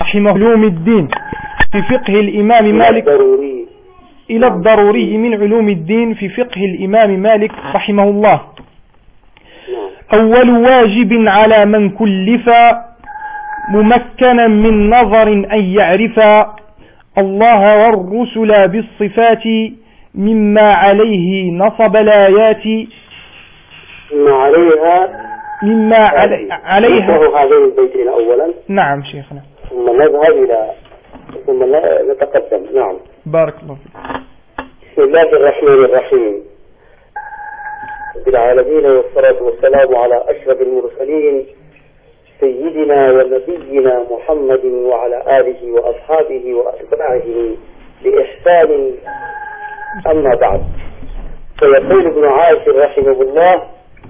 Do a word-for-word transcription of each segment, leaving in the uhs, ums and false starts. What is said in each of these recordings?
رحمه علوم الدين في فقه الإمام مالك إلى الضروري من علوم الدين في فقه الإمام مالك رحمه الله. أول واجب على من كلف ممكنا من نظر أن يعرف الله والرسل بالصفات مما عليه نصب الآيات مما عليها مما علي عليها هذين البيتين أولا. نعم شيخنا. ثم نذهب إلى ثم نتقدم. نعم. بارك الله فيك. بسم الله الرحمن الرحيم. رب العالمين والصلاة والسلام على أشرف المرسلين سيدنا ونبينا محمد وعلى آله وأصحابه وأتباعه بإحسان. أما بعد، فيقول ابن عاشر رحمه الله: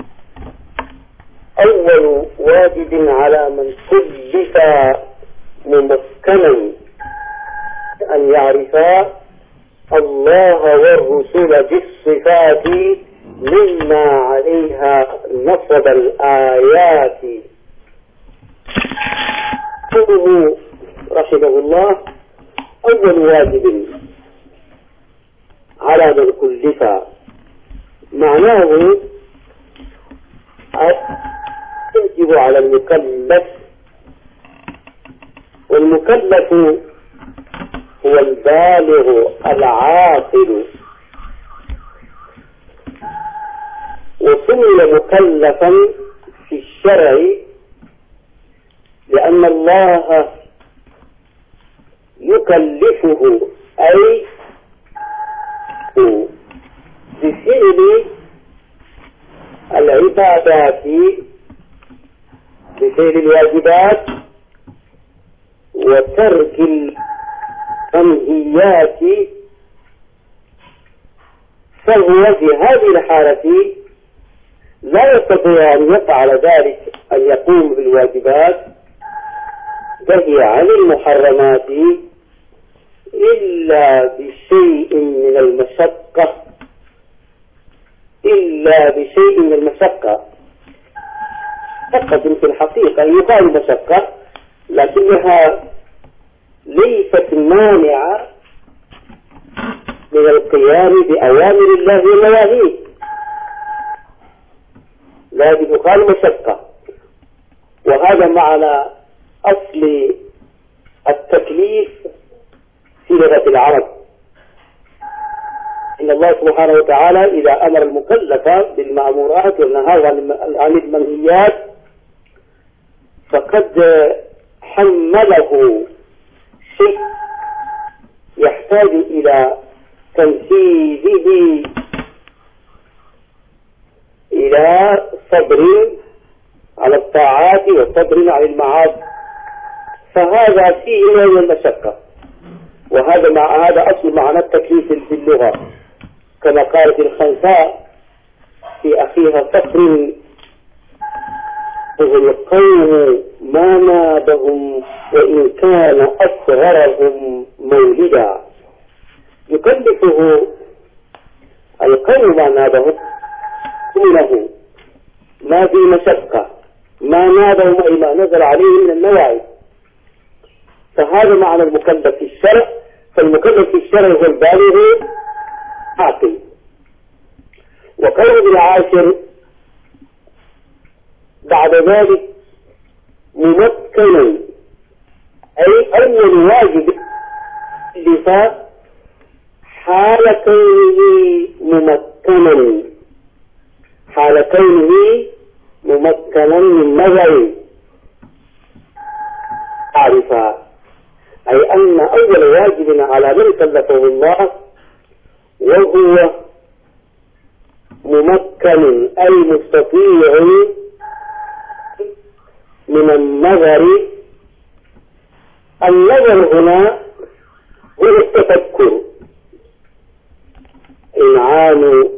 أول واجب على من كلف ممكنا أن يعرف الله والرسل بالصفات مما عليها نصب الآيات. قوله رحمه الله: أول واجب على من كلف، معناه يجب على المكلف، والمكلف هو البالغ العاقل، وسمي مكلفا في الشرع لأن الله يكلفه أي بفعل العبادات، بفعل الواجبات وترك المنهيات، فهو في هذه الحالة لا يستطيع أن يفعل ذلك، أن يقوم بالواجبات وهي عن المحرمات إلا بشيء من المشقة، إلا بشيء من المشقة. فقط في الحقيقة يقال مشقة، لكنها ليست مانعة من القيام بأوامر الله ونواهيه، لكن يقال مشقة. وهذا معنى أصل التكليف في لغة العرب. إن الله سبحانه وتعالى إذا أمر المكلف بالمأمورات والنهى عن المنهيات فقد حمله شيء يحتاج إلى تنفيذه، إلى صبر على الطاعات وصبر على المعاصي، فهذا فيه نوع من المشقة. وهذا مع هذا أصل معنى التكليف في اللغة، كما قالت الخنساء في أخيها صخر: القوم ما نابهم وإن كان أصغرهم مولدا. يكلفه القوم ما نابهم دونه، ما في مشقة، ما نابهم أي ما نزل عليه من النواعي، فهذا معنى المكلف في الشرع. فالمكلف في الشرع هو البالغ عاقل. وقول ابن عاشر بعد ذلك: ممكنا، أي أول واجب لفاء حال كونه ممكنا، حال كونه ممكنا من نظر عارفا، أي أن أول واجب على من كلفه الله وهو ممكن أي مستطيع من النظر. النظر هنا هو التفكر، إنعام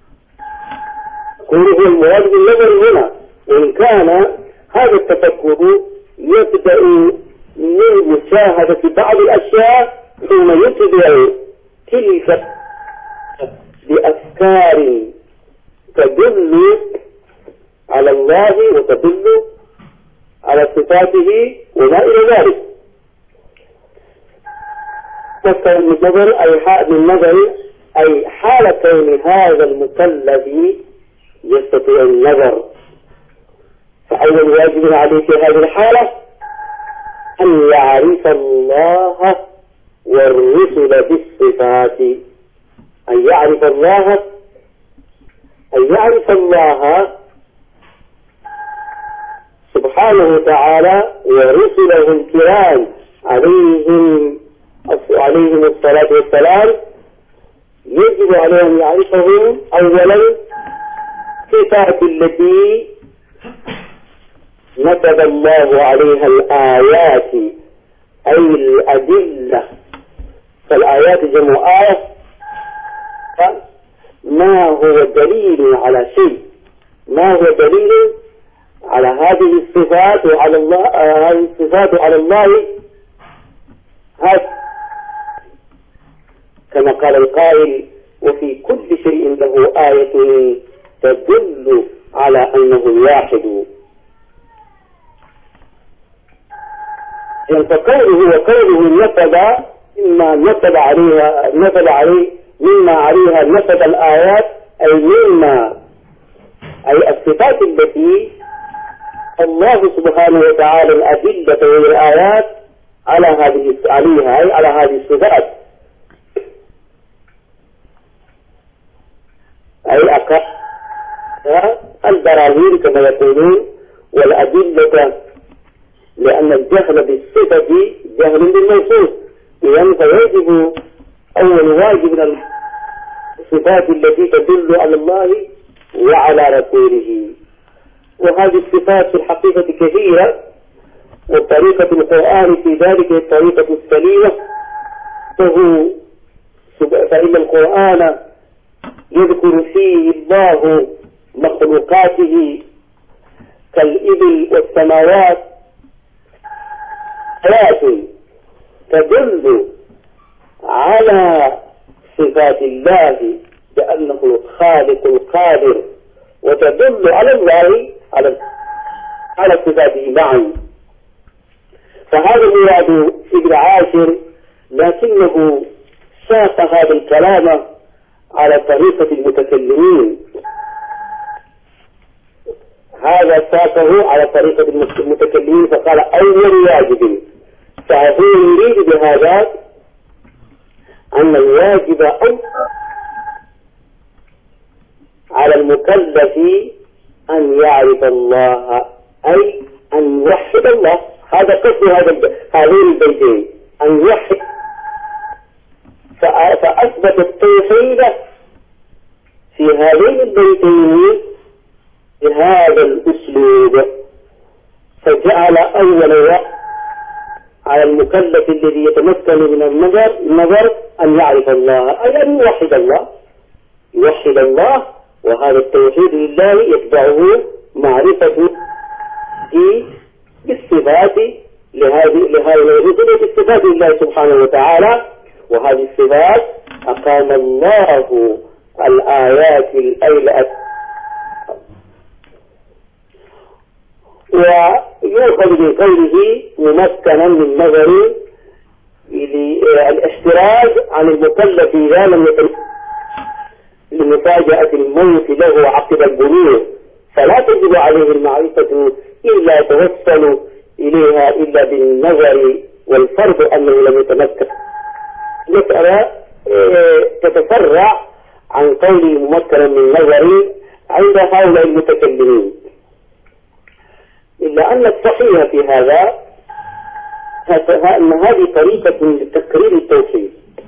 كله المراد بالنظر هنا، وإن كان هذا التفكر يبدأ من مشاهدة بعض الأشياء ثم يتبع تلك بأفكار تدل على الله وتدل على صفاته وما إلى ذلك. تذكر من نظر أي حال من نظر أي حال كون هذا المكلف يستطيع النظر. فأول واجب عليه في هذه الحالة أن يعرف الله والرسل بالصفات، أن يعرف الله أن يعرف الله سبحانه وتعالى ورسله الكرام عليهم عليهم الصلاة والسلام. يجب عليهم أن يعرفهم أولا صفات التي نسب الله عليها الآيات أي الأدلة، فالآيات جمع آية، ما هو دليل على شيء، ما هو دليل على هذه الصفات وعلى الله، هذه الصفات على الله، هذا كما قال القائل: وفي كل شيء له آية تدل على أنه الواحد. فقوله وقوله نسب مما نسب عليها نسب عليه مما عليها نسب الآيات أي مما أي الصفات التي الله سبحانه وتعالى الأدلة والآيات على هذه عليها أي على هذه الصفات، أي أكا البراهين كما يقولون والأدلة، لأن الجهل بالصفة جهل بالموصوف، إذن فيجب أول واجب من الصفات التي تدل على الله وعلى رسوله. وهذه الصفات في الحقيقة كثيرة، وطريقة القرآن في ذلك الطريقة السليمة، فهو فإن القرآن يذكر فيه الله مخلوقاته كالإبل والسماوات آيات تدل على صفات الله بأنه الخالق القادر، وتدل على الله على على صفاته معا. فهذا مراد ابن عاشر، لكنه ساق هذا الكلام على طريقة المتكلمين، هذا ساقه على طريقة المتكلمين، فقال أول واجب. فهو يريد بهذا أن الواجب على المكلف أن يعرف الله، أي أن يوحد الله. هذا قصد هذا هذين البيتين، أن يوحد. فأثبت التوحيد في هذين البيتين بهذا الأسلوب، فجعل أول وقت على المكلف الذي يتمكن من النظر النظر أن يعرف الله، أي أن يوحد الله، يوحد الله. وهذا التوحيد لله يتبعه معرفة بالصفات لهذه لهؤلاء الرسل بالصفات لله سبحانه وتعالى. وهذه الصفات أقام الله الآيات الأيلة. ويؤخذ من قوله ممكنا من نظر الاحتراز عن المكلف إذا لم يكن لمفاجأة الموت له عقب البلوغ، فلا تجب عليه المعرفة إلا يتوصل إليها إلا بالنظر، والفرض أنه لم يتمكن. مسألة تتفرع عن قوله ممكنا من نظر عند هؤلاء المتكلمين، إلا أن الصحيح في هذا أن هذه طريقة لتكرير التوحيد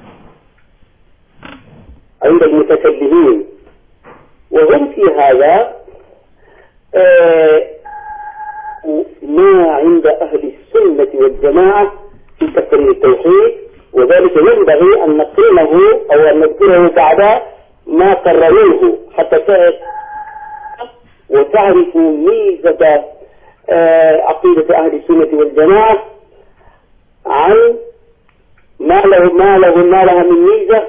عند المتكلمين، وهم في هذا ما عند أهل السنة والجماعة في تكرير التوحيد، وذلك ينبغي أن نقرنه أو أن نذكره بعد ما قرروه حتى تعرف وتعرفوا ميزة عقيدة أهل السنة والجماعة عن ما له ما له ما لها من ميزة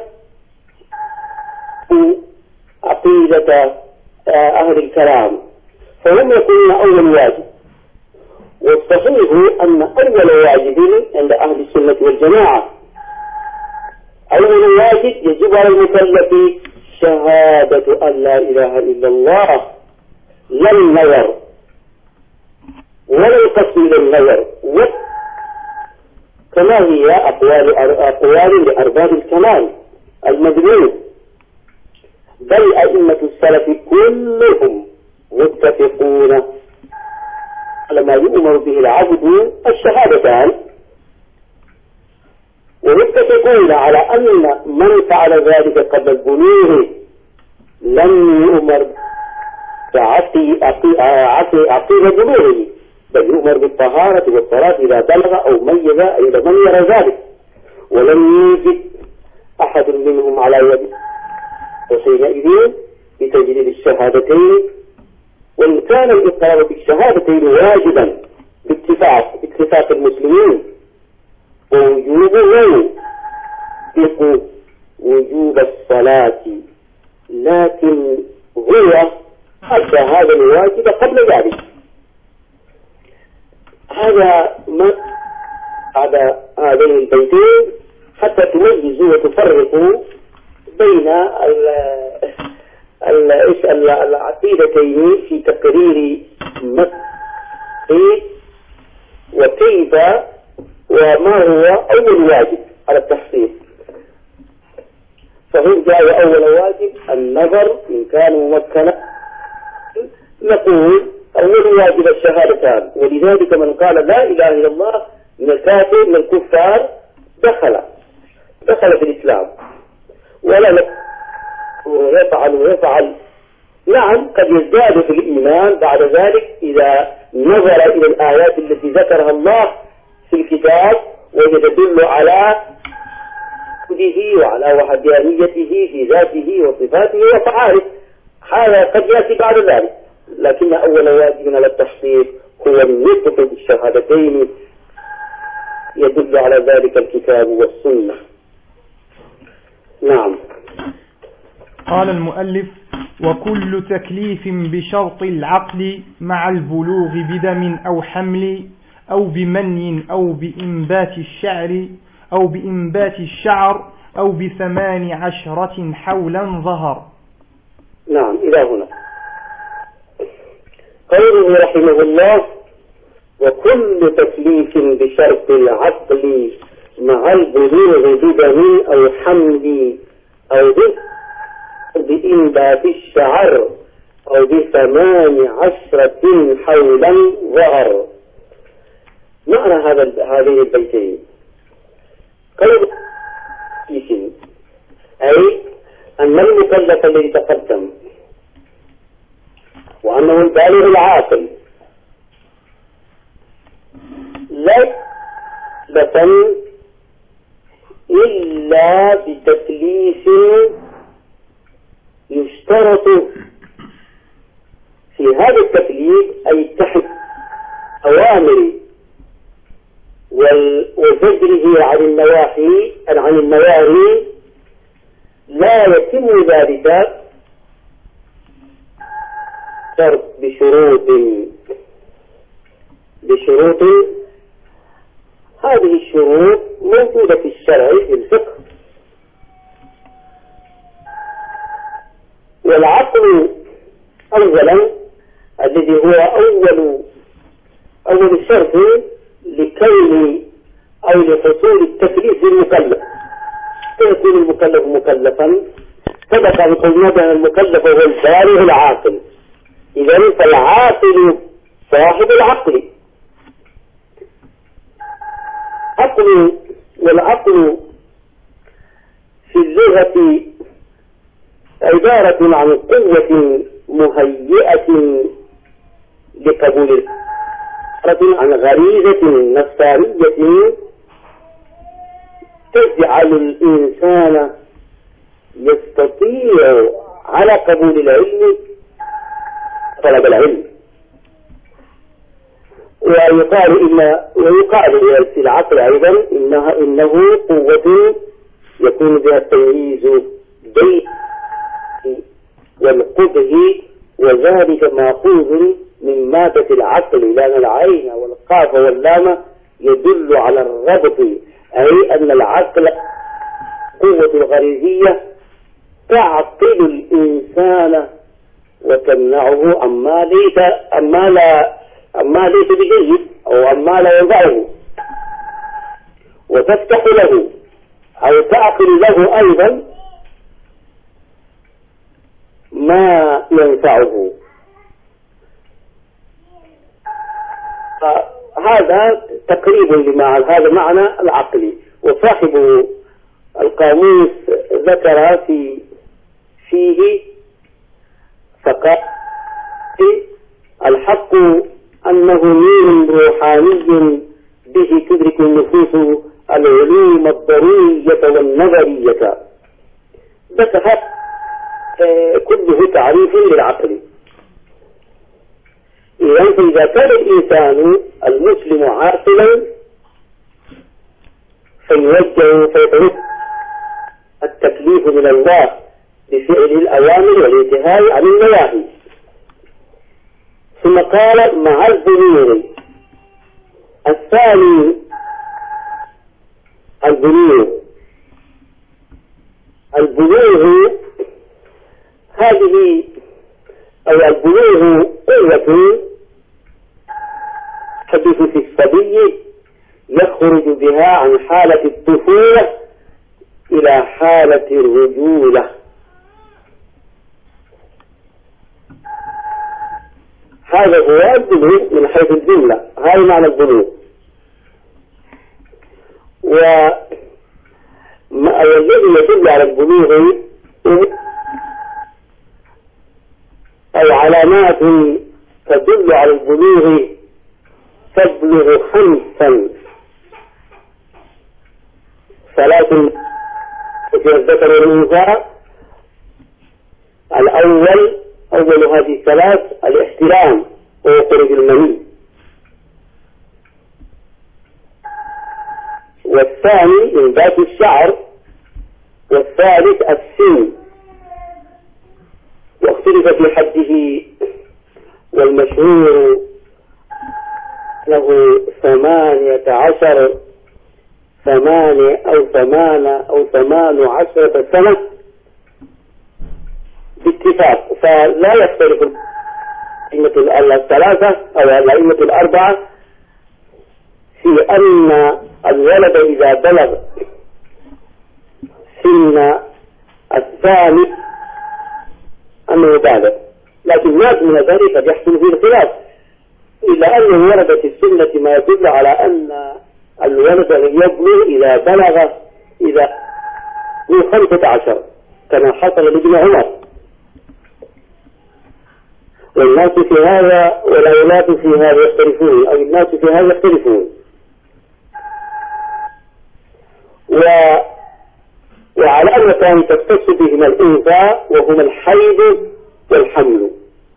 عقيدة أهل الكلام. فهم يقولون أول واجب، والصحيح أن أول واجب عند أهل السنة والجماعة الواجب يجب على المكلف شهادة أن لا إله إلا الله، لا النظر ولا القصد إلى النظر، كما هي أقوال أقوال لأرباب الكمال المدنون. بل أئمة السلف كلهم متفقون على ما يؤمر به العبد الشهادتان، ومتفقون على أن من فعل ذلك قبل البلوغ لم يؤمر عقيم بلوغه، بل يؤمر بالطهارة والصلاة إذا بلغ أو ميز إذا من يرى ذلك، ولم يوجد أحد منهم على يد وحينئذ بتجديد الشهادتين. وإن كان الإقرار بالشهادتين واجبا باتفاق اتفاق المسلمين، ووجوبه يقول وجوب الصلاة، لكن هو أدى هذا الواجب قبل ذلك. هذا ما هذا هذين البيتين حتى تميزوا وتفرقوا بين العقيدتين في تقرير مسجد وكيف وما هو أول واجب على التحصيل. فهم جاء أول واجب النظر إن كان ممكنا، نقول أول واجب الشهادتان، ولذلك من قال لا إله إلا الله من الكافر من الكفار دخل دخل في الإسلام، ولا يفعل ويفعل. نعم قد يزداد في الإيمان بعد ذلك إذا نظر إلى الآيات التي ذكرها الله في الكتاب ويدل على وجوده وعلى وحدانيته في ذاته وصفاته وفعاله، هذا قد يأتي بعد ذلك. لكن أول واجب على التحقيق هو النطق بالشهادتين، يدل على ذلك الكتاب والسنة. نعم. قال المؤلف: وكل تكليف بشرط العقل مع البلوغ بدم أو حمل أو بمني أو بإنبات الشعر أو بإنبات الشعر أو بثمان عشرة حولا ظهر. نعم إلى هنا. قوله رحمه الله: وكل تكليف بشرط العقل مع البلوغ بدم أو حمل أو بإنبات الشعر أو بثمان عشرة حولا ظهر. معنى هذا هذين البيتين قول أي أن المكلف الذي تقدم وأنه البالغ العاقل لا يكلف إلا بتكليف يشترط في هذا التكليف أي تحت أوامر وزجره عن النواحي عن النواهي، لا يتم ذلك شرط بشروط بشروط هذه الشروط موجودة في الشرع في الفقه. والعقل أولا الذي هو أول أول شرط لكون أو لحصول التكليف للمكلف، فيكون المكلف مكلفا. سبق أن قلنا بأن المكلف هو البالغ العاقل، إذن فالعاقل صاحب العقل. عقل والعقل في اللغة عبارة عن قوة مهيئة لقبول، عن غريزة نفسانية تجعل الإنسان يستطيع على قبول العلم طلب العلم. ويقال إن ويقال في العقل أيضا إنها إنه قوة يكون بها التمييز بين والقبه، وذلك مأخوذ من مادة العقل، لأن العين والقاف واللام يدل على الربط، أي أن العقل قوة الغريزية تعقل الإنسان وتمنعه عما ليس عما لا عما ليس بجيد أو عما لا ينفعه، وتفتح له أو تعقل له أيضا ما ينفعه. هذا تقريب لمعنى هذا معنى العقلي. وصاحب القاموس ذكر في فيه فقال الحق أنه نور روحاني به تدرك النفوس العلوم الضرورية والنظرية. ذكر كله تعريف للعقل. إذا كان الإنسان المسلم عاقلا فيوجه فيتوجه التكليف من الله بفعل الأوامر والانتهاء عن النواهي. ثم قال مع البلوغ. الثاني البلوغ. البلوغ هذه أو البلوغ قوة تحدث في الصبي يخرج بها عن حالة الطفولة إلى حالة الرجولة. هذا هو البلوغ من حيث الجملة. هذا معنى البلوغ. والذي يدل على البلوغ أو علامات تدل على البلوغ تبلغ خمسا ثلاث في الذكر والأنثى. الأول أول هذه الثلاث الاحتلام وخروج المني، والثاني إنبات الشعر، والثالث السن. واختلف في حده، والمشهور له ثمانية عشر ثمانية أو ثمانة أو ثمان عشرة سنة باتفاق. فلا يختلف الأئمة الثلاثة أو الأئمة الأربعة في أن الولد إذا بلغ سن الثاني أنه بالغ، لكن ما من ذلك قد يحصل فيه الخلاف، إلا أنه ورد في السنة ما يدل على أن الولد يبلغ إذا بلغ إذا من خمسة عشر كما حصل لابن عمر. والناس في هذا والأولاد في هذا يختلفون، أو الناس في هذا يختلفون. و... وعلامتان تختص بهما الأنثى وهما الحيض والحمل،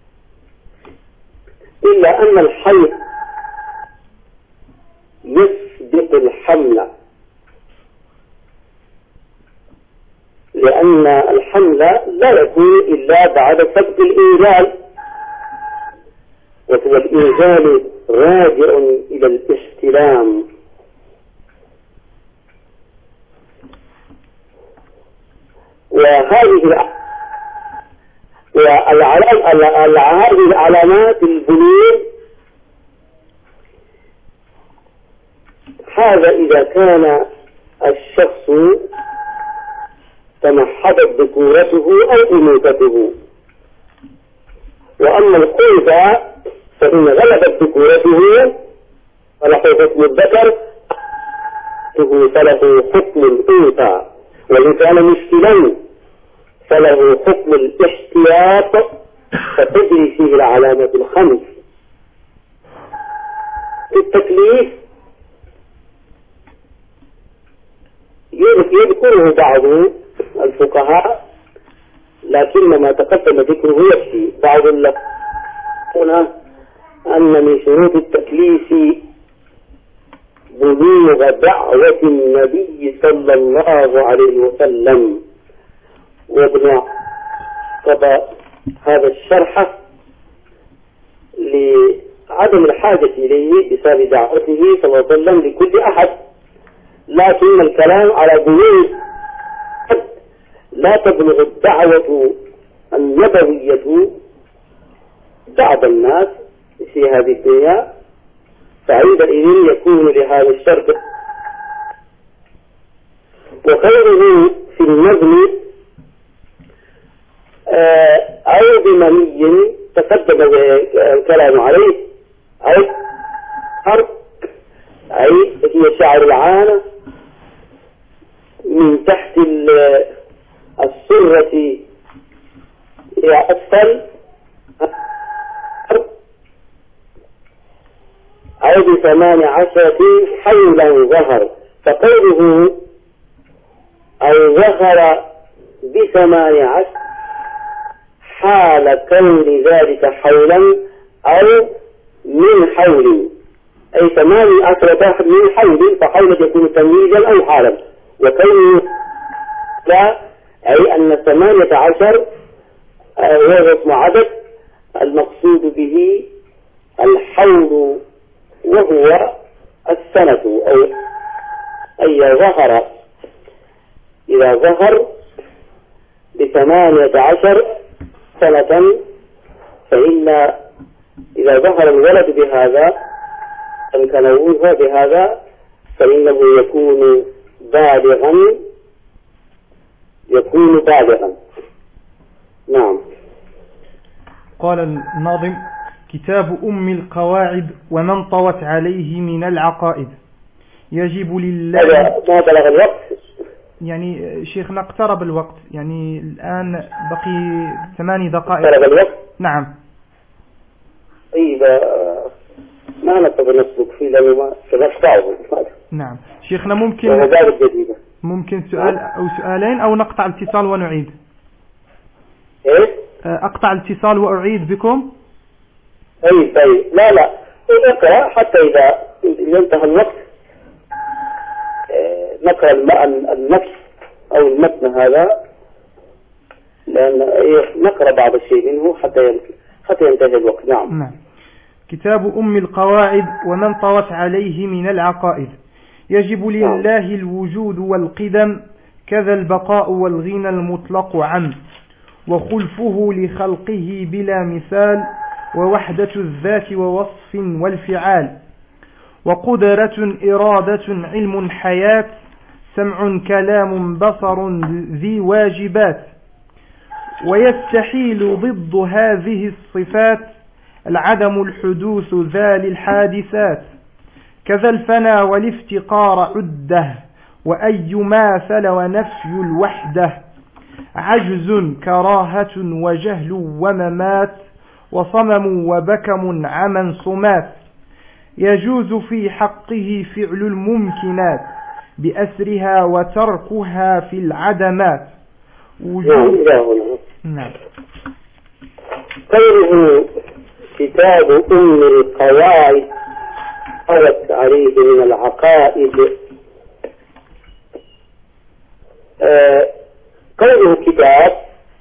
إلا أن الحيض يسبق الحمل، لأن الحمل لا يكون إلا بعد سبق الإنزال، وهو الإنزال راجع إلى الاستلام. وهذه هذه العلامات البلوغ هذا إذا كان الشخص تمحضت ذكورته أو أنوثته. وأما الأنثى فإن غلبت ذكورته فله حكم الذكر فله حكم الأنثى، وإن كان مشكلا فله حكم الاحتياط فتجري فيه العلامات الخمس. التكليف يذكره بعض الفقهاء لكن ما تقدم ذكره يكفي. بعض هنا أن من شروط التكليف بلوغ دعوة النبي صلى الله عليه وسلم. وابن قضى هذا الشرح لعدم الحاجة إليه بسبب دعوته صلى الله عليه وسلم لكل أحد، لكن الكلام على بلوغ لا تبلغ الدعوة النبوية بعض الناس في هذه الدنيا، فعندئذ يكون لهذا الشرط. وخيره في النظم أو بمني تقدم الكلام عليه، أو حرف، أي هي شعر العانة من تحت السرة إلى أسفل، أو بثمان عشرة حولا ظهر. فقوله أو ظهر بثمان عشر حال كون ذلك حولا أو من حول، أي ثمان عشرة من حول، فحولا يكون تمييزا أو حالا. وكونه لا، أي أن ثمانية عشر هو اسم عدد المقصود به الحول وهو السنة، أو أي ظهر إذا ظهر بثمانية عشر سنة، فإن إذا ظهر الولد بهذا الكنوه بهذا فإنه يكون بالغا يكون بالغا. نعم. قال الناظم: كتاب أم القواعد ومن طوت عليه من العقائد يجب لله. ما بلغ الوقت؟ يعني شيخنا اقترب الوقت، يعني الآن بقي ثماني دقائق. اقترب الوقت؟ نعم. طيب ما نقدر نسلك فيه لأنه ما سنقطعه. نعم شيخنا، ممكن جديدة. ممكن سؤال أو سؤالين أو نقطع الاتصال ونعيد. إيه؟ أقطع الاتصال وأعيد بكم. طيب طيب لا لا اقرأ حتى إذا انتهى الوقت نقرأ النفس أو المتن هذا، لأن نقرأ بعض الشيء منه حتى حتى ينتهي الوقت. نعم. نعم. كتاب أم القواعد ومن طوت عليه من العقائد يجب لله الوجود والقدم، كذا البقاء والغنى المطلق عم، وخلفه لخلقه بلا مثال، ووحدة الذات ووصف والفعال، وقدرة إرادة علم حياة، سمع كلام بصر ذي واجبات، ويستحيل ضد هذه الصفات العدم الحدوث ذا للحادثات، كذا الفنا والافتقار عده، وأي ماثل ونفي الوحدة، عجز كراهة وجهل وممات، وصمم وبكم عمى صمات، يجوز في حقه فعل الممكنات بأسرها وتركها في العدمات. وجود. نعم. قوله كتاب أم القواعد قالت عليه من العقائد، آه قوله كتاب،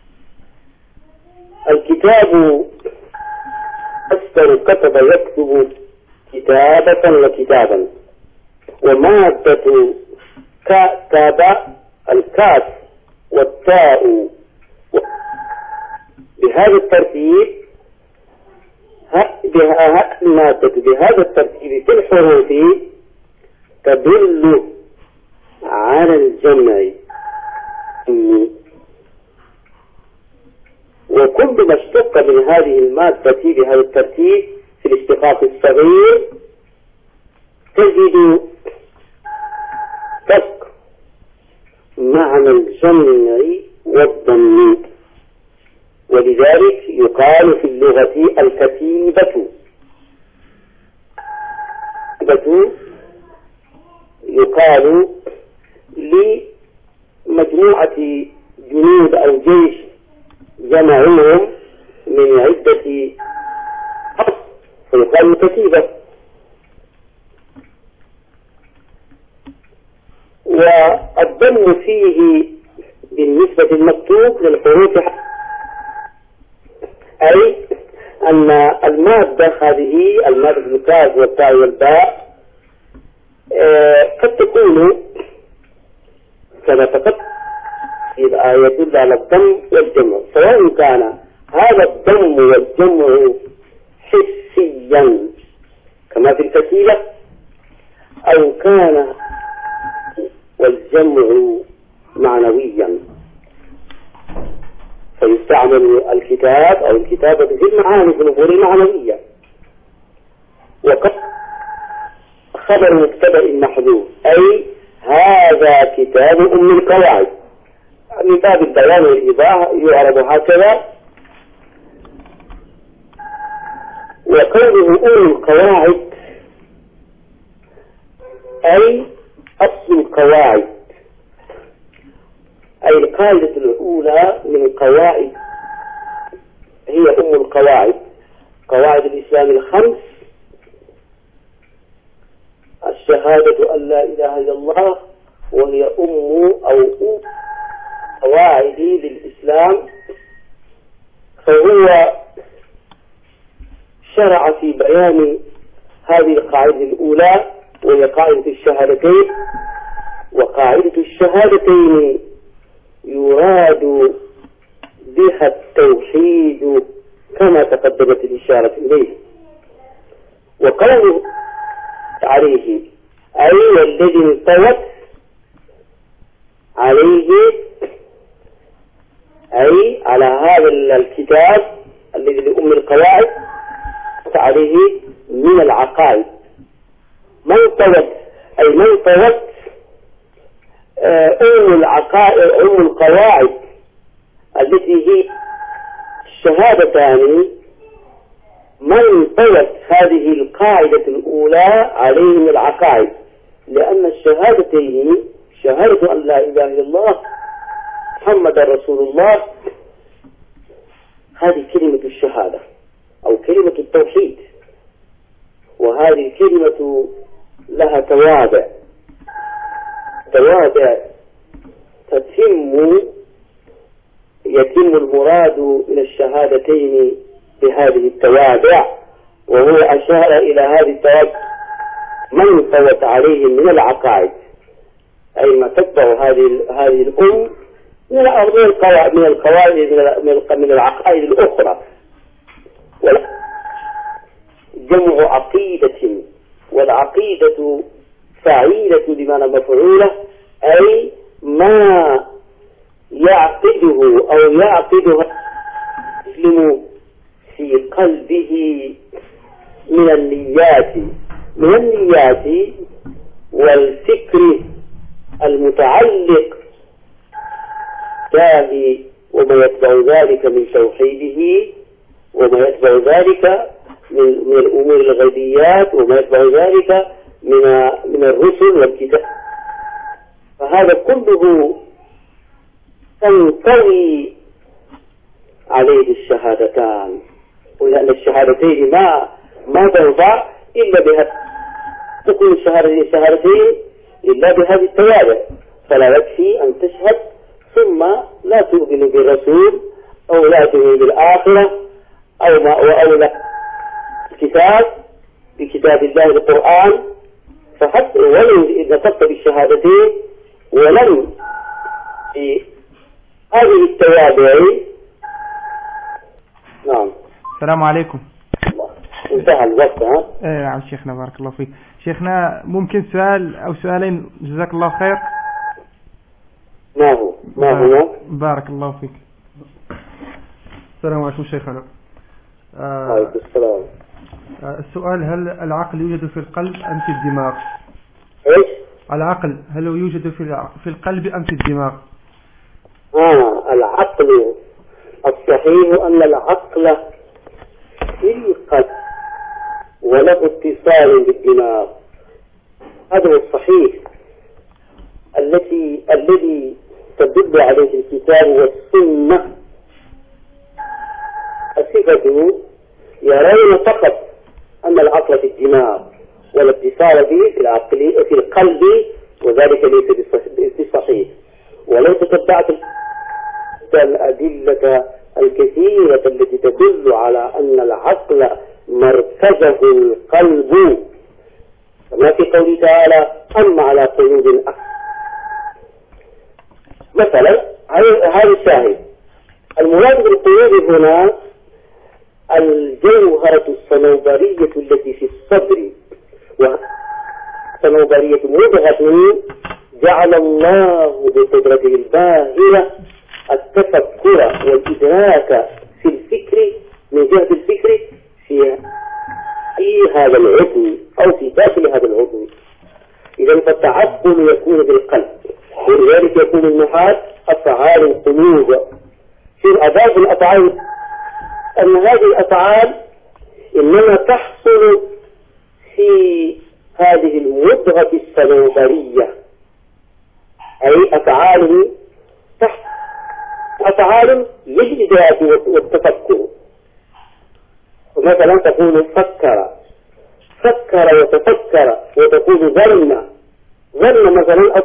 الكتاب أصدر كتب يكتب كتابة وكتابا، ومادة كتب الكاف والتاء بهذا الترتيب، بها المادة بهذا الترتيب في الحروف تدل على الجمع، وكل ما اشتق من هذه المادة بهذا الترتيب في الاشتقاق الصغير تجد فرق معنى الجمع والضم، ولذلك يقال في اللغة الكتيبة. يقال لمجموعة جنود أو جيش جمعوهم من عدة حرف فيقال كتيبة. والضم فيه بالنسبة للمكتوب للحروف، أي أن المادة هذه المادة الكاف والتاء والباء قد تكون كما تقدم في الآية يدل على الضم والجمع، سواء كان هذا الضم والجمع حسيا كما في الفتيلة أو كان والجمع معنويا، فيستعمل الكتاب أو الكتابة في المعاني في الأمور المعنوية. وقد خبر مبتدأ محذوف، أي هذا كتاب أم القواعد، من باب البيان والإيضاح يعرض هكذا. وقوله أم القواعد أي أصل القواعد، أي القاعدة الأولى من القواعد هي أم القواعد، قواعد الإسلام الخمس: الشهادة أن لا إله إلا الله، وهي أم أو أم قواعد للإسلام. فهو شرع في بيان هذه القاعدة الأولى وهي قاعدة الشهادتين. وقاعدة الشهادتين يراد بها التوحيد كما تقدمت الإشارة إليه. وقوله عليه أي والذي انطوت عليه، أي على هذا الكتاب الذي لأم القواعد عليه من العقائد. من طوت أي من طوت أم العقائد أم القواعد التي هي الشهادتان، من طوت هذه القاعدة الأولى عليه من العقائد، لأن الشهادتين شهادة أن لا إله إلا الله محمد رسول الله، هذه كلمة الشهادة أو كلمة التوحيد، وهذه الكلمة لها توابع توابع تتم يتم المراد من الشهادتين بهذه التوابع، وهو أشار إلى هذه التوابع من طوت عليهم من العقائد، أي ما تتبع هذه هذه الأم من القواعد من القواعد من العقائد الأخرى. جمع عقيدة، والعقيدة فعيلة بمعنى مفعولة، أي ما يعقده أو يعقدها المسلم في قلبه من النيات من النيات والفكر المتعلق به وما يتبع ذلك من توحيده، وما يتبع ذلك من, من الأمور الغيبيات، وما يتبع ذلك من من الرسل والكتاب. فهذا كله تنطوي عليه الشهادتان، ولأن الشهادتين ما ما تنفع إلا بها تكون الشهادتين إلا بهذه التوابع، فلا يكفي أن تشهد ثم لا تؤمن بالرسول أو لا تؤمن بالآخرة أو ما أو لا الكتاب بكتاب الله القرآن، فحتى ولو نطقت بالشهادتين ولم في هذه التوابع. نعم. السلام عليكم. انتهى الوقت. ها ايه نعم شيخنا بارك الله فيك. شيخنا ممكن سؤال او سؤالين جزاك الله خير. ما هو ما هو بارك الله فيك. السلام عليكم شيخنا. آه عليكم السلام. آه السؤال: هل العقل يوجد في القلب أم في الدماغ؟ ايش؟ العقل هل يوجد في في القلب أم في الدماغ؟ آه العقل الصحيح أن العقل في القلب وله اتصال بالدماغ، هذا هو الصحيح التي الذي تدل عليه الكتاب والسنة. الصفة يرون فقط أن العقل في الدماغ والاتصال به في العقل في القلب، وذلك ليس بالصحيح. ولو تتبعت الأدلة الكثيرة التي تدل على أن العقل مركزه القلب، كما في قوله تعالى: أما على قلوب أقسامها. مثلا هذا الشاهد. المراد بالقيود هنا الجوهرة الصنوبرية التي في الصدر، وصنوبرية مبهة جعل الله بقدرته الباهرة التفكر والإدراك في الفكر من جهة الفكر في في هذا العضو أو في داخل هذا العضو. إذا فالتعقل يكون بالقلب، ولذلك يكون النحاة أفعال القلوب. في أضاف الأفعال أن هذه الأفعال إنما تحصل في هذه المضغة الصنوبرية، أي أفعال تحت أفعال للإدراك والتفكر. مثلا تقول فكر فكر وتفكر، وتقول ظن ظن مثلا.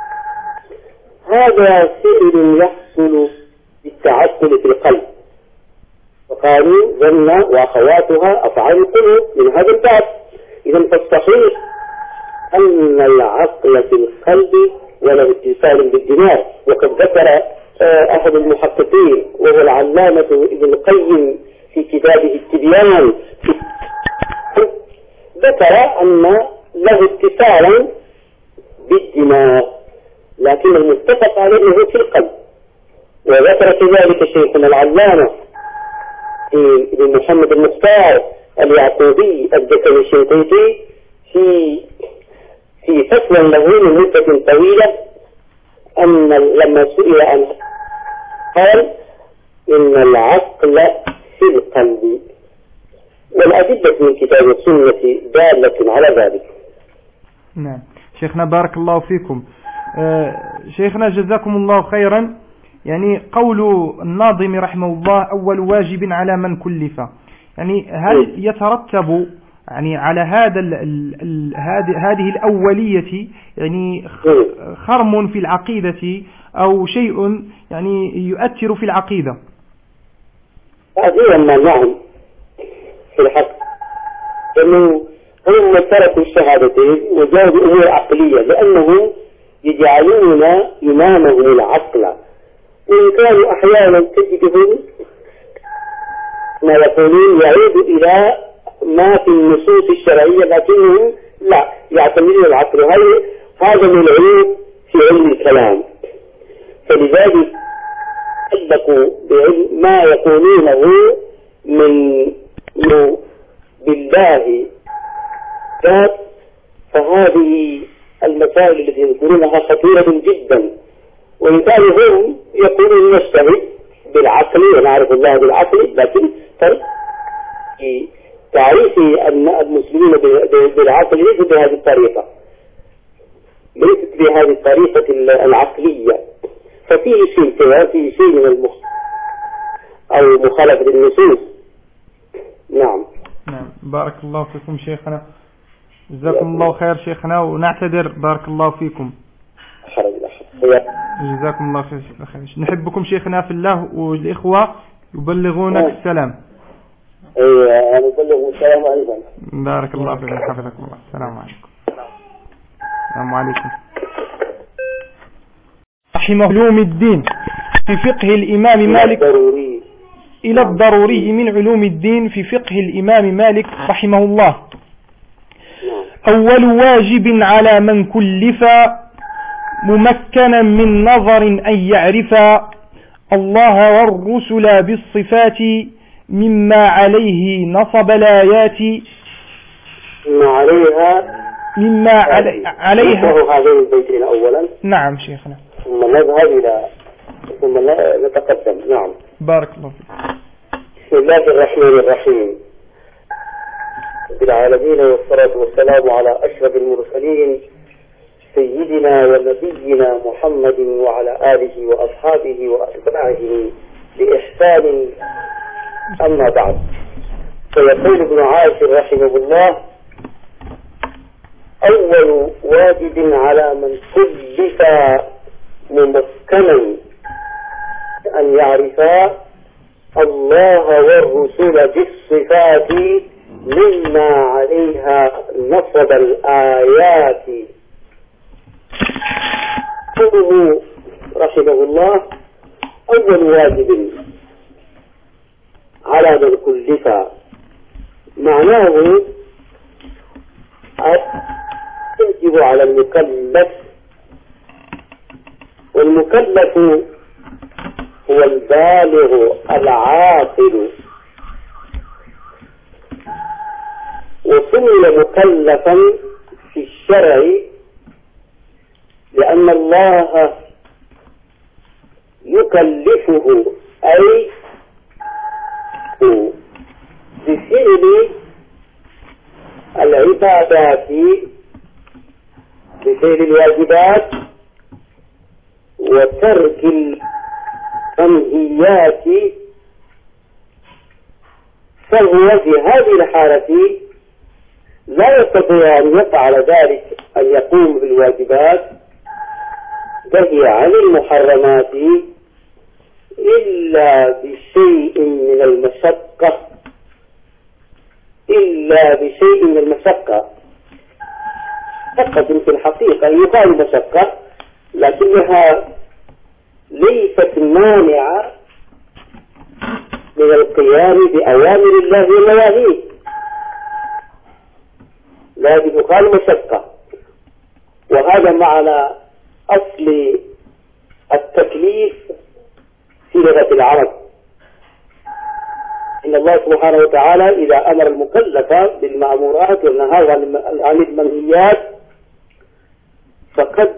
هذا فعل يحصل بالتعقل في القلب، وقالوا ظن وأخواتها أفعال القلوب من هذا الباب. إذا فالصحيح أن العقل في القلب وله اتصال بالدماغ. وقد ذكر أحد المحققين وهو العلامة ابن القيم في كتابه التبيان ذكر أن له اتصالا بالدماغ، لكن المتفق عليه أنه في القلب. وذكر كذلك شيخنا العلامة ابن محمد المختار اليعقوبي الدكن الشنقيطي في في فصل له من مدة طويلة أن لما سئل عنه قال إن العقل في القلب، والأدلة من كتاب السنة دالة على ذلك. نعم شيخنا بارك الله فيكم. آه شيخنا جزاكم الله خيرا. يعني قول الناظم رحمه الله أول واجب على من كلف، يعني هل يترتب يعني على هذا ال ال ال هذه الأولية يعني خرم في العقيدة أو شيء يعني يؤثر في العقيدة؟ هذه ما نعم في الحق، لأنه هم تركوا الشهادتين وجاءوا بأمور عقلية، لأنهم يجعلون إمامهم العقل، وإن كانوا أحيانا تجدهم ما يقولون يعود إلى ما في النصوص الشرعية، لكنهم لا يعتمدون العقل. هذا من العيوب في علم الكلام، فلذلك صدقوا بعلم ما يقولونه من بالله ذات. فهذه المسائل التي يذكرونها خطيرة جدا، وإن كانوا هم يقولون نجتهد بالعقل ونعرف الله بالعقل، لكن في تعريف أن المسلمين بالعقل ليس بهذه الطريقة، ليست بهذه الطريقة العقلية، ففيه شيء كذا، فيه شيء من المخ أو مخالفة النصوص. نعم نعم بارك الله فيكم شيخنا، جزاكم الله خير شيخنا، ونعتذر بارك الله فيكم. جزاكم الله خير. نحبكم شيخنا في الله، والإخوة يبلغونك السلام. ايوه انا ابلغ السلام عليكم. بارك الله فيكم حفظكم الله. السلام عليكم. السلام عليكم. رحمه علوم الدين في فقه الإمام مالك إلى الضروري من علوم الدين في فقه الإمام مالك رحمه الله. أول واجب على من كلف ممكنا من نظر أن يعرف الله والرسل بالصفات مما عليه نصب الآيات مما عليها مما علي عليها هذين البيتين أولا. نعم شيخنا، ثم نذهب إلى ثم نتقدم. نعم بارك الله فيك. بسم الله الرحمن الرحيم، رب العالمين، والصلاة والسلام على أشرف المرسلين سيدنا ونبينا محمد وعلى آله وأصحابه وأتباعه بإحسان. أما بعد، فيقول ابن عاشر رحمه الله: أول واجب على من كلف ممكنا أن يعرف الله والرسل بالصفات مما عليها نصب الآيات. قوله رحمه الله: أول واجب على من كلف معناه يجب على المكلف، والمكلف هو البالغ العاقل، وسمي مكلفا في الشرع لأن الله يكلفه أي بفعل العبادات، بفعل الواجبات وترك المنهيات، فهو في هذه الحالة لا يستطيع أن يفعل ذلك، أن يقوم بالواجبات وينتهي عن المحرمات إلا بشيء من المشقة، إلا بشيء من المشقة. فقط في الحقيقة يقال مشقة، لكنها ليست مانعة من القيام بأوامر الله ونواهيه، لكن يقال مشقة. وهذا معنى أصل التكليف في لغة العرب، إن الله سبحانه وتعالى إذا أمر المكلف بالمأمورات والنهى عن المنهيات فقد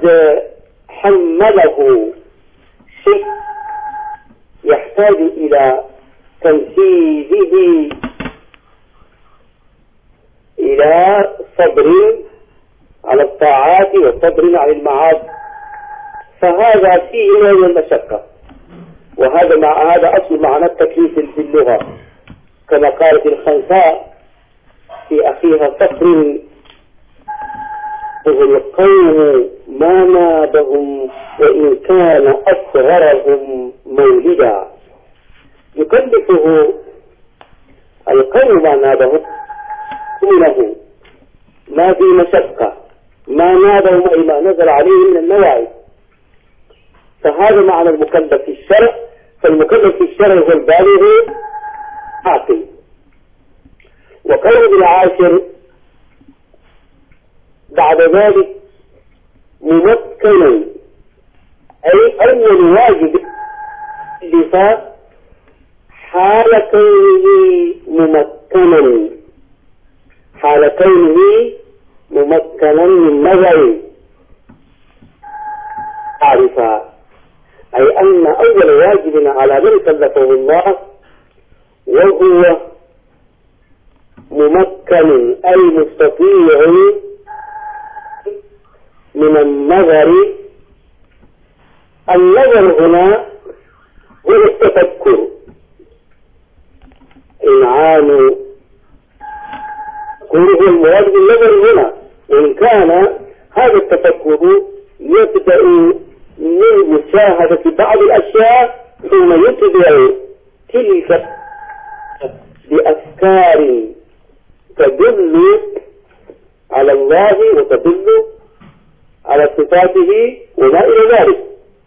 حمله شيء يحتاج إلى تنفيذه، إلى صبر على الطاعات وصبر على المعاصي، فهذا فيه نوع من المشقة. وهذا مع هذا أصل معنى التكليف في اللغة، كما قالت الخنساء في أخيها فقر القوم ما نابهم وإن كان أصغرهم مولدا. يكلفه القوم ما نابهم له ما في مشقة، ما نابهم أي ما نزل عليه من النواعي، فهذا معنى المكلف في الشرع. فالمكلف في الشرع هو البالغ عاقل. وقول بالعاشر بعد ذلك ممكنا، أي أول واجب اللفاء حال كونه ممكنا، حال كونه ممكنا من نظر عارفا، أي أن أول واجب على من كلفه الله وهو ممكن أي مستطيع من النظر. النظر هنا هو التفكر، إنعام كله المراد بالنظر هنا، وإن كان هذا التفكر يبدأ من مشاهدة بعض الأشياء ثم يتبع تلك بأفكار تدل على الله وتدل على صفاته وما إلى ذلك.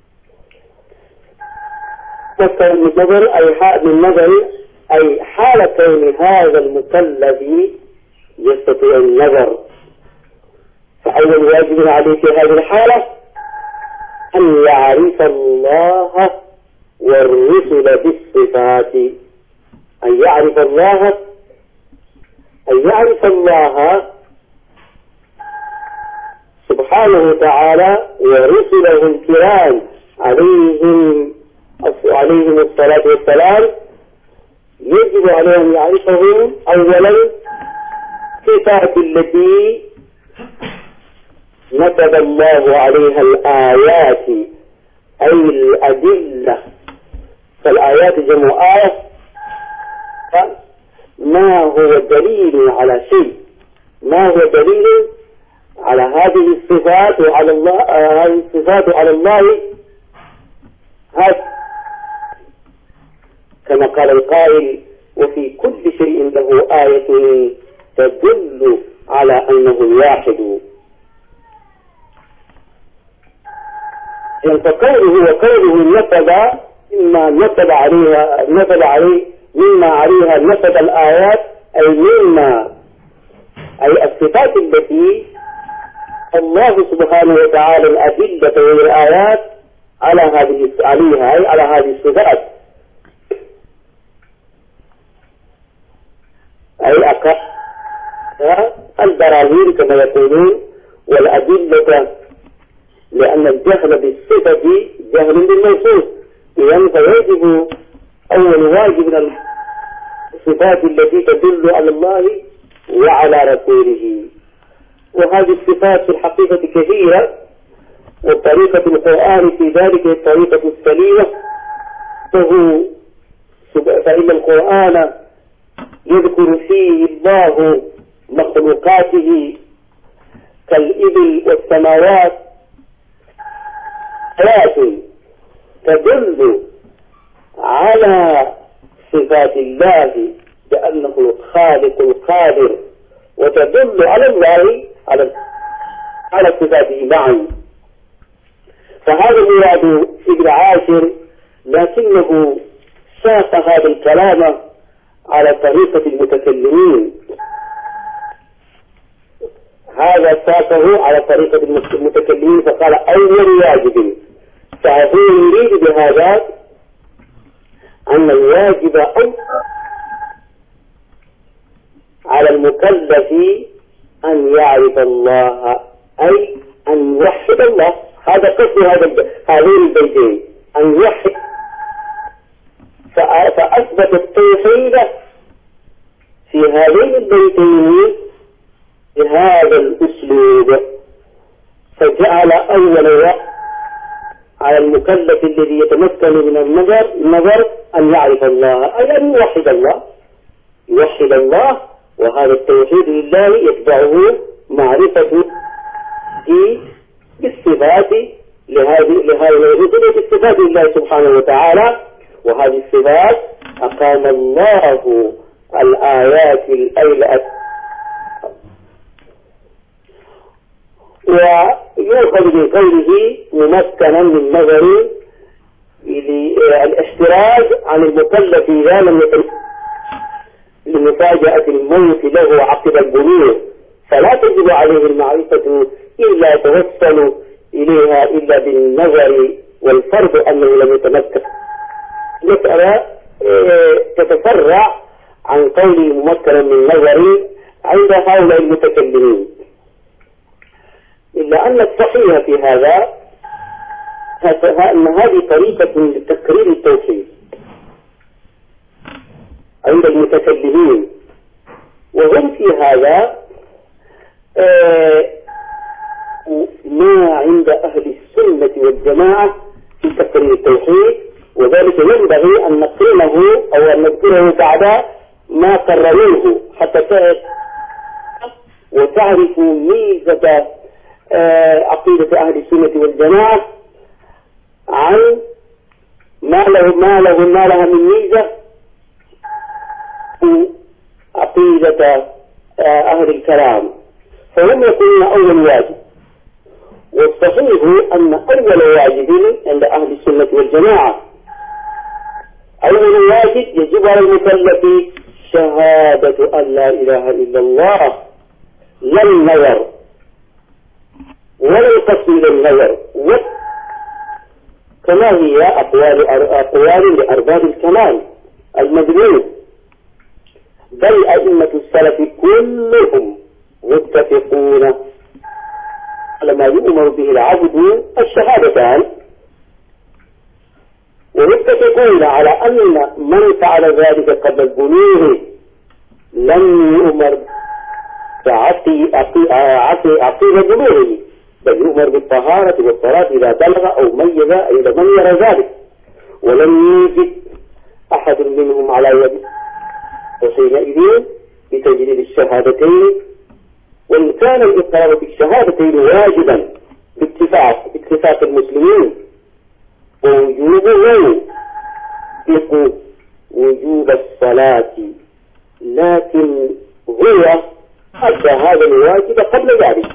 مثل النظر أي حال النظر أي حال كون هذا المكلف يستطيع النظر. فأول واجب عليه في هذه الحالة أن يعرف الله والرسل بالصفات، أن يعرف الله أن يعرف الله سبحانه وتعالى ورسله الكرام عليهم عليهم الصلاة والسلام. يجب عليه أن يعرفهم أولا صفات التي نسب الله عليها الآيات أي الأدلة، فالآيات جمع آية، ما هو دليل على شيء، ما هو دليل على هذه الصفات وعلى الله، هذه الصفات على الله، هذا كما قال القائل وفي كل شيء له آية تدل على أنه الواحد. فقوله وقوله نسب مما نصب عليها نصب عليه مما عليها نصب الآيات، أي مما أي الصفات التي الله سبحانه وتعالى الأدلة والآيات على هذه عليها أي على هذه الصفات، أي أقل البراهين كما يقولون والأدلة، لأن الجهل بالصفة جهل بالموصوف، إذن فيجب أول واجب من الصفات التي تدل على الله وعلى رسوله. وهذه الصفات في الحقيقة كثيرة، وطريقة القرآن في ذلك الطريقة السليمة، فهو فإن القرآن يذكر فيه الله مخلوقاته كالإبل والسماوات آيات تدل على صفات الله بأنه الخالق القادر، وتدل على الله على على صفاته معا. فهذا مراد ابن عاشر، لكنه ساق هذا الكلام على طريقة المتكلمين، هذا ساقه على طريقة المتكلمين، فقال أول واجب. فهو يريد بهذا أن الواجب أو على المكلف أن يعرف الله، أي أن يوحد الله. هذا قصد هذا هذين البيتين، أن يوحد، فأثبت التوحيد في هذين البيتين بهذا الأسلوب، فجعل أول وقت على المكلف الذي يتمكن من النظر النظر أن يعرف الله، أي أن يوحد الله يوحد الله وهذا التوحيد لله يتبعه معرفة بالصفات لهذه لهذه الرسل بالصفات لله سبحانه وتعالى. وهذه الصفات أقام الله الآيات الأيلة، ويؤخذ من قوله ممكنا من نظر الاحتراز عن المكلف إذا لم يكن لمفاجأة الموت له عقب البلوغ، فلا تجب عليه المعرفة إلا توصل إليها إلا بالنظر، والفرض أنه لم يتمكن. مسألة تتفرع عن قوله ممكنا من نظر عند هؤلاء المتكلمين، إلا أن الصحيح في هذا أن هذه طريقة لتكرير التوحيد عند المتكلمين، وهم في هذا ما عند أهل السنة والجماعة في تكرير التوحيد، وذلك ينبغي أن نقرنه أو أن نذكره بعد ما قرروه حتى تعرف وتعرفوا ميزة عقيدة أهل السنة والجماعة عن ما له ما له ما لها من ميزة عقيدة أهل الكلام. فهم يقولون أول واجب، والصحيح أن أول واجب عند أهل السنة والجماعة أول واجب يجب على المكلف شهادة أن لا إله إلا الله، لا النظر ولا القصد إلى النظر، كما هي أقوال أقوال لأرباب الكلام المذموم. بل أئمة السلف كلهم متفقون على ما يؤمر به العبد الشهادتان، ومتفقون على أن من فعل ذلك قبل البلوغ لم يؤمر بعقيد بلوغه، بل يؤمر بالطهارة والصلاة إذا بلغ أو ميز إذا من يرى ذلك، ولم يوجد أحد منهم على يد، وحينئذ بتجديد الشهادتين. وإن كان الإقرار بالشهادتين واجبا باتفاق اتفاق المسلمين، ووجوبه يقول وجوب الصلاة، لكن هو أدى هذا الواجب قبل ذلك.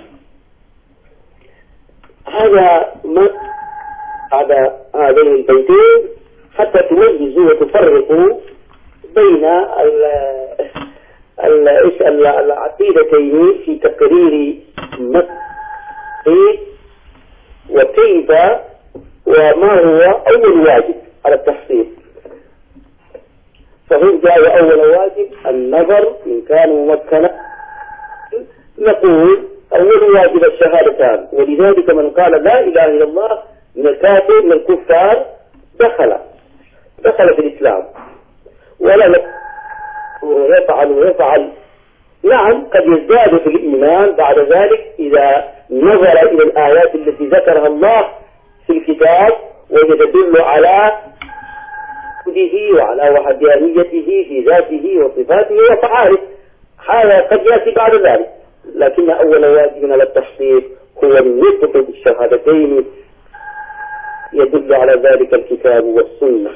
هذا ما بعد هذين البيتين حتى تميزوا وتفرقوا بين العقيدتين في تقرير التوحيد وكيف وما هو أول واجب على التحصيل. فهم جاء أول واجب النظر إن كان ممكنا، نقول أول واجب الشهادتان، ولذلك من قال لا إله إلا الله من الكافر من الكفار دخل دخل في الإسلام، ولا يفعل ويفعل. نعم قد يزداد في الإيمان بعد ذلك إذا نظر إلى الآيات التي ذكرها الله في الكتاب وتدل على وجوده وعلى وحدانيته في ذاته وصفاته وفعاله، هذا قد يأتي بعد ذلك. لكن أول واجب على التحقيق هو النطق بالشهادتين، يدل على ذلك الكتاب والسنة.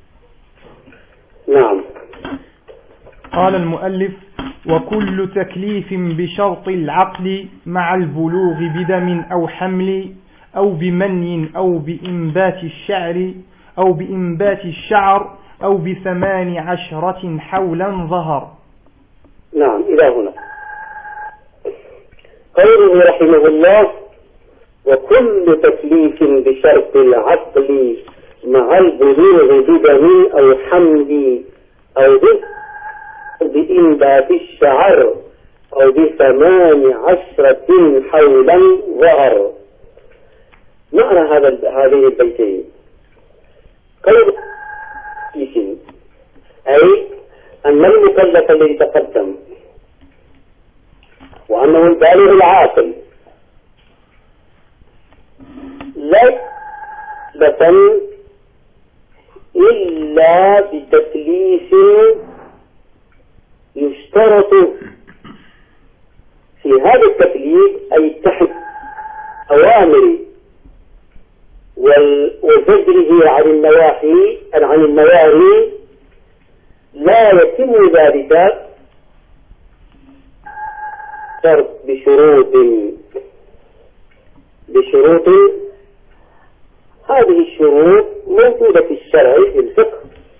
نعم. قال المؤلف: وكل تكليف بشرط العقل مع البلوغ بدم أو حمل أو بمني أو بإنبات الشعر أو بإنبات الشعر أو بثمان عشرة حولا ظهر. نعم إلى هنا قوله رحمه الله: وكل تكليف بشرط العقل مع البلوغ بدم أو حمل أو بإنبات الشعر أو بثمان عشرة حولا ظهر. معنى هذا هذين البيتين قول أي أن المكلف الذي تقدم وأنه البالغ العاقل لا يكلف إلا بتكليف يشترط في هذا التكليف أي تحت أوامر وزجره عن النواحي عن النواهي، لا يتم ذلك شرط بشروط بشروط هذه الشروط موجودة في الشرع في الفقه.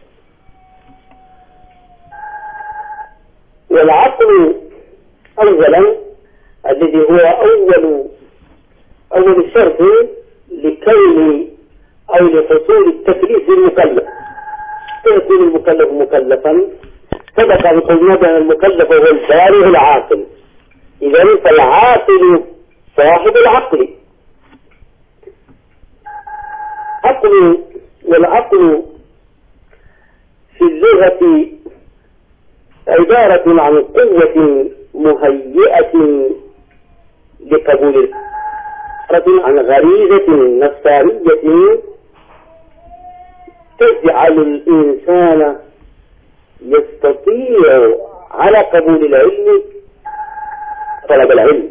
والعقل أولا الذي هو أول أول شرط لكون أو لحصول التكليف للمكلف. يكون المكلف مكلفا سبق أن قلنا بأن المكلف هو البالغ العاقل، إذن فالعاقل صاحب العقل. عقل والعقل في اللغة عبارة عن قوة مهيئة لقبول، عن غريزة نفسانية تجعل الإنسان يستطيع على قبول العلم طلب العلم.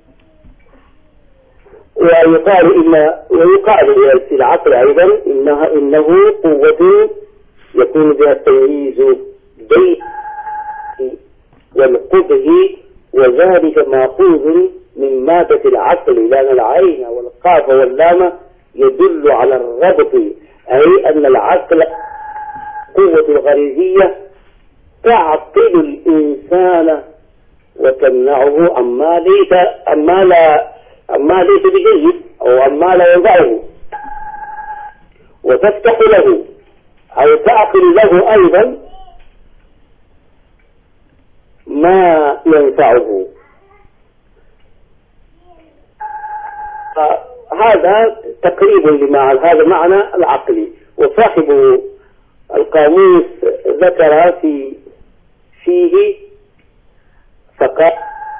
ويقال إن ويقال في العقل أيضا إنها إنه قوة يكون بها التمييز بين والقبه، وذلك مأخوذ من مادة العقل، لأن العين والقاف واللام يدل على الربط، أي أن العقل قوة الغريزية تعقل الإنسان وتمنعه أما ليس أما لا أما ليس بجيد أو أما لا ينفعه، وتفتح له أو تعقل له أيضا ما ينفعه. هذا تقريب لمعنى هذا معنى العقل. وصاحب القاموس ذكر في فيه فقال: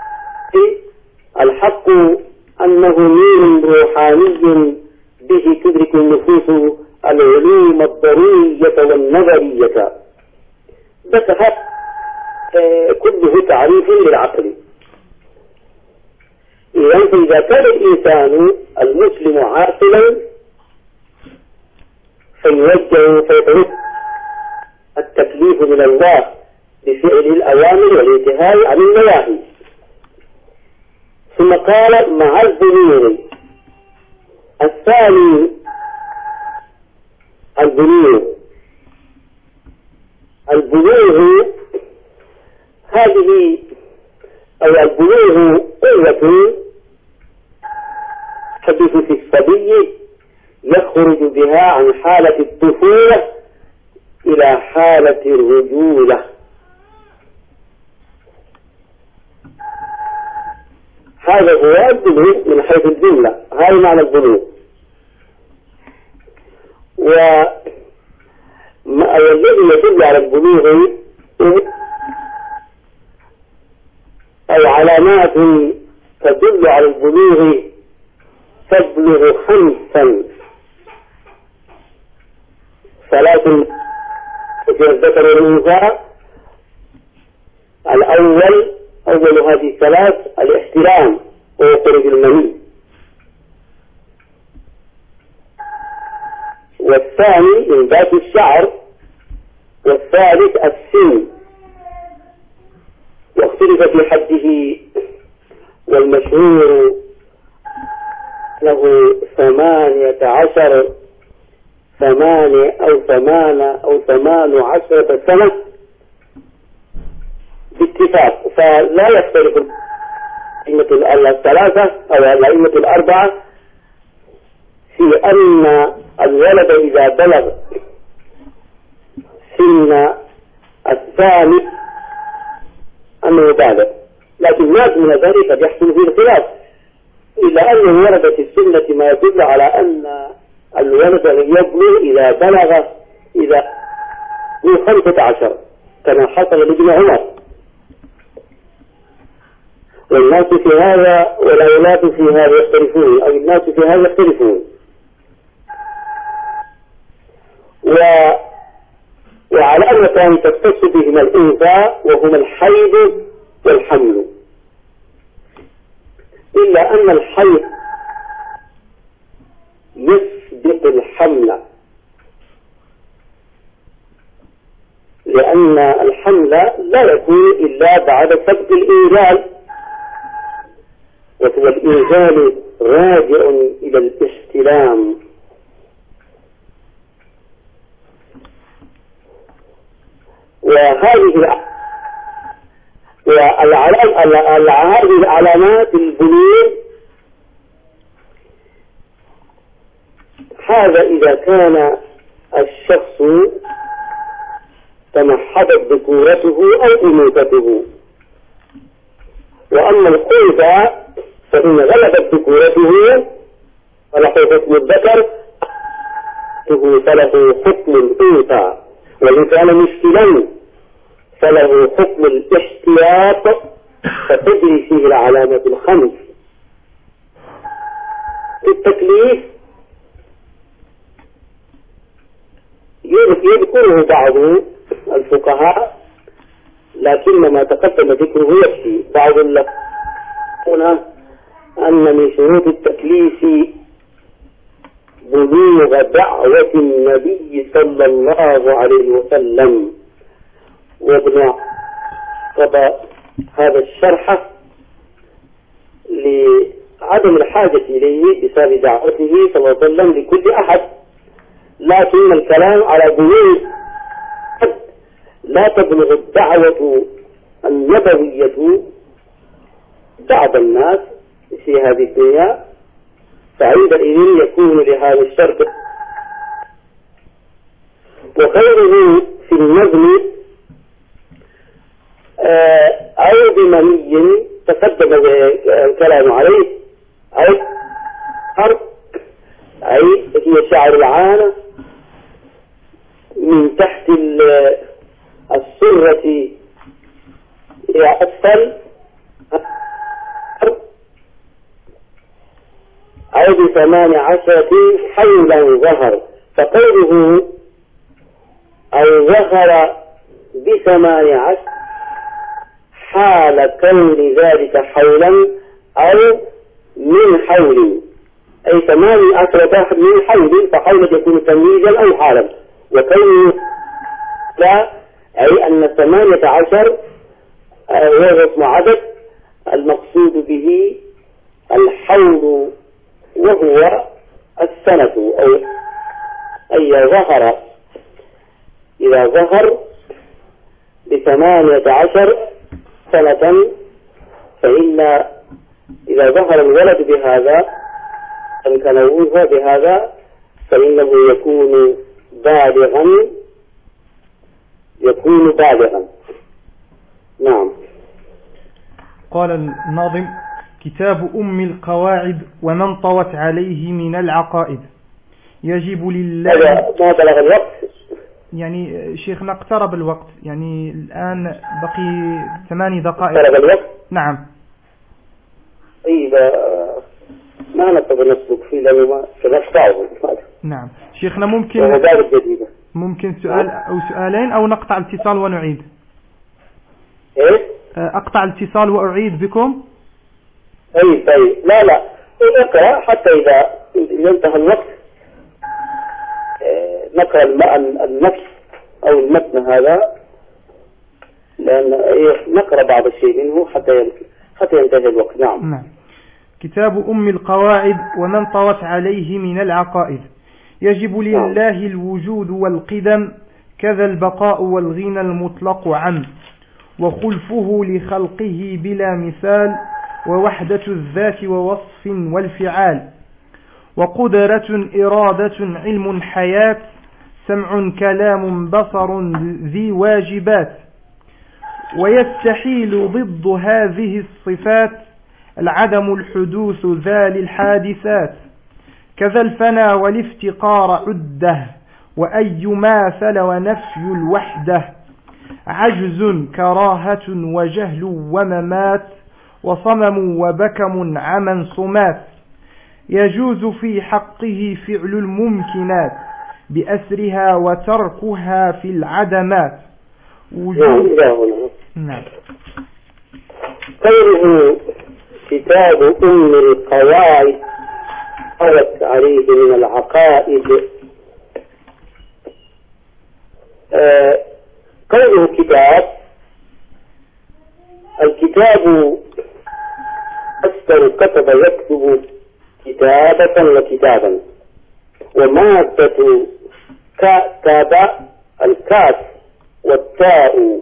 الحق أنه نور روحاني به تدرك النفوس العلوم الضرورية والنظرية. ذكر كله تعريف للعقل. إذا كان الإنسان المسلم عاقلا فيوجه فيترك التكليف من الله بفعل الأوامر والانتهاء عن النواهي. ثم قال: مع البلوغ. الثاني البلوغ البلوغ هذه أو البلوغ قوة تحدث في الصبي يخرج بها عن حالة الطفولة إلى حالة الرجولة. هذا هو البلوغ من حيث الجملة، هذا معنى البلوغ. والذي يدل على البلوغ أو علامات تدل على البلوغ تبلغ خمسا ثلاث في الذكر والأنثى. الأول أول هذه الثلاث الاحتلام وخروج المني، والثاني إنبات الشعر، والثالث السن، واختلف في حده، والمشهور له ثمانية عشر ثمانية أو ثمانة أو ثمان عشرة سنة باتفاق، فلا يختلف الأئمة الثلاثة أو الأئمة الأربعة في أن الولد إذا بلغ سن الثاني أنه بالغ، لكن ما من ذلك قد يحصل فيه الخلاف، إلا أنه ورد في السنة ما يدل على أن الولد يبلغ إذا بلغ إذا من خمسة عشر كما حصل لابن عمر. والناس في هذا والأولاد في هذا يختلفون، أو الناس في هذا يختلفون. و... وعلى أمرتان تختص بهما الأنثى وهما الحيض والحمل، إلا أن الحيض يسبق الحمل، لأن الحمل لا يكون إلا بعد سبق الإنزال، وهو الإنزال راجع إلى الاحتلام. وهذه هذه العلامات البلوغ هذا إذا كان الشخص تمحضت ذكورته أو أنوثته. وأما الأنثى فإن غلبت ذكورته فله حكم الذكر فله حكم الأنثى، وإن كان مشكلا فله حكم الاحتياط فتجري فيه العلامات الخمس. التكليف يذكره بعض الفقهاء لكن ما تقدم ذكره يكفي. بعض يقولون أن من شروط التكليف بلوغ دعوة النبي صلى الله عليه وسلم، وابن قضى هذا الشرح لعدم الحاجة إليه بسبب دعوته صلى الله عليه وسلم لكل أحد، لكن الكلام على بلوغ لا تبلغ الدعوة النبوية بعض الناس في هذه الدنيا، فعندئذ يكون لهذا الشرط. وخيره في النظم أو بمني تقدم الكلام عليه، أي حرف أي هي شعر العانة من تحت السرة إلى أسفل أو بثمان عشرة حولا ظهر. فقوله أو ظهر بثمان عشر حال كون ذلك حولا أو من حول، أي ثمان عشرة من حول، فحول يكون تمييزا أو حالا. وكون لا أي أن ثمانية عشر هو اسم عدد المقصود به الحول وهو السنة، أو أي ظهر إذا ظهر بثمانية عشر سنة، فإن إذا ظهر الولد بهذا أمكن وجوده بهذا فإنه يكون بالغا يكون بالغا. نعم. قال الناظم: كتاب أم القواعد ومن طوت عليه من العقائد يجب لله. ما بلغ الوقت؟ يعني شيخنا اقترب الوقت، يعني الآن بقي ثماني دقائق. اقترب الوقت؟ نعم. إذا ما نقدر نسلك فيه لأنه ما سنقطعه. نعم شيخنا، ممكن جديدة. ممكن سؤال أو سؤالين أو نقطع الاتصال ونعيد. إيه؟ أقطع الاتصال وأعيد بكم. أي طيب. لا لا نقرأ حتى إذا ينتهي الوقت نقرأ النفس أو المتن هذا، لأن نقرأ بعض الشيء منه حتى حتى ينتهي الوقت. نعم. نعم. كتاب أم القواعد ومن طوت عليه من العقائد يجب لله الوجود والقدم، كذا البقاء والغنى المطلق عن، وخلفه لخلقه بلا مثال، ووحدة الذات ووصف والفعال، وقدرة إرادة علم حياة، سمع كلام بصر ذي واجبات، ويستحيل ضد هذه الصفات العدم الحدوث ذا للحادثات، كذا الفنا والافتقار عده، وأي ماثل ونفي الوحدة، عجز كراهة وجهل وممات، وصمم وبكم عمى صمات، يجوز في حقه فعل الممكنات بأسرها وتركها في العدمات. وجود نعم. قوله كتاب أم القواعد طوت عليه من العقائد، آه قوله كتاب، الكتاب أكثر كتب يكتب كتابة وكتابا، ومادة كتب الكاف والتاء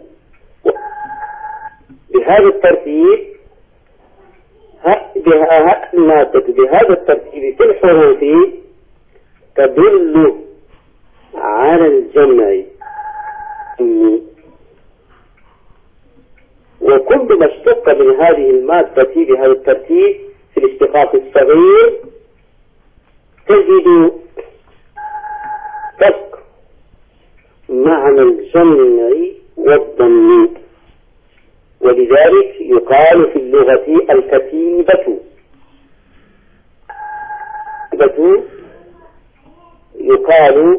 بهذا الترتيب، بها المادة بهذا الترتيب في الحروف تدل على الجمع، وكل ما اشتق من هذه المادة بهذا الترتيب في الاشتقاق الصغير تجد تك معنى الجمع والضم، ولذلك يقال في اللغة الكتيبة. يقال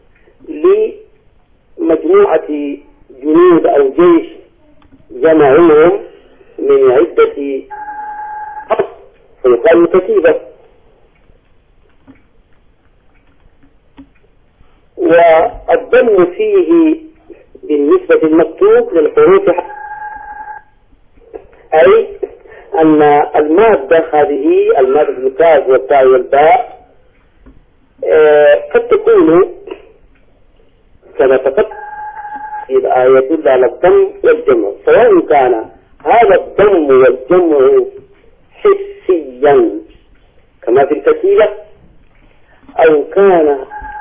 لمجموعة جنود أو جيش جمعوهم من عدة أصل فيقال كتيبة. والضم فيه بالنسبة المكتوب للحروف، أي أن المادة هذه المادة الكاف والتاء والباء قد تكون كما تقدم يبقى يدل على الضم والجمع، سواء كان هذا الضم والجمع حسيا كما في الكتيبة، أو كان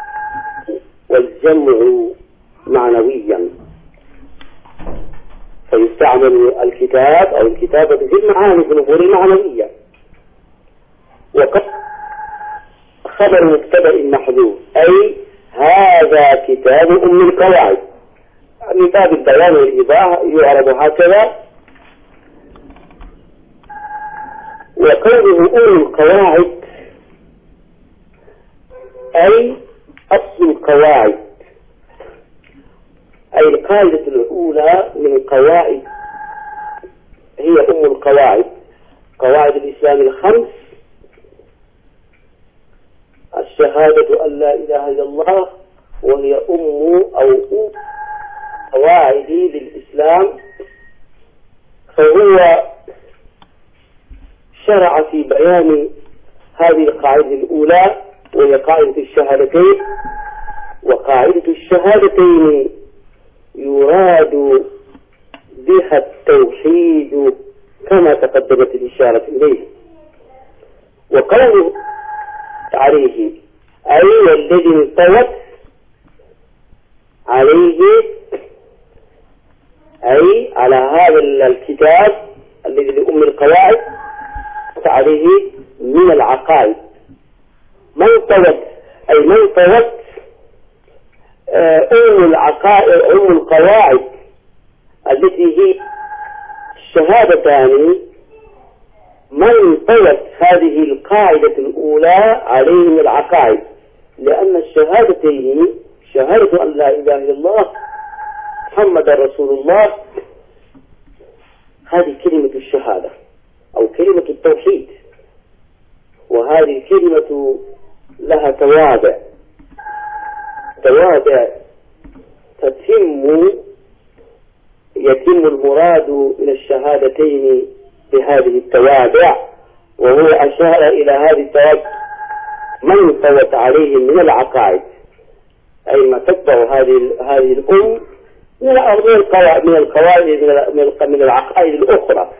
والجمع معنويا، فيستعمل الكتاب أو الكتابة في المعاني في الأمور المعنوية. وقد خبر مبتدأ محذوف، أي هذا كتاب أم القواعد، من باب البيان والإيضاح يعرب هكذا. وقوله أم القواعد أي أصل القواعد، أي القاعدة الأولى من القواعد هي أم القواعد، قواعد الإسلام الخمس: الشهادة أن لا إله إلا الله، وهي أم أو أم قواعد للإسلام. فهو شرع في بيان هذه القاعدة الأولى وهي قاعدة الشهادتين، وقاعدة الشهادتين يراد بها التوحيد كما تقدمت الإشارة إليه. وقوله عليه أي الذي انطوت عليه أي على هذا الكتاب الذي لأم القواعد عليه من العقائد. من طوت أي من طوت أم العقائد أم القواعد التي هي الشهادتان. من طوت هذه القاعدة الأولى عليه من العقائد، لأن الشهادتين شهادة أن لا إله إلا الله محمد رسول الله هذه كلمة الشهادة أو كلمة التوحيد، وهذه الكلمة لها توابع توابع تتم يتم المراد من الشهادتين بهذه التوابع، وهو أشار إلى هذه التوابع من طوت عليهم من العقائد، أي ما تتبع هذه هذه الأم من القواعد من القواعد من العقائد الأخرى.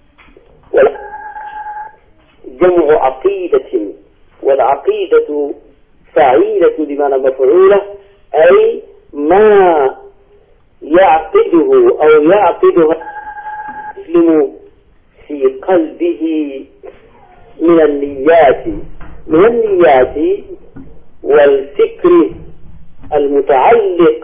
جمع عقيدة، والعقيدة فعيلة بمعنى مفعولة، أي ما يعقده أو يعقدها المسلم في قلبه من النيات من النيات والفكر المتعلق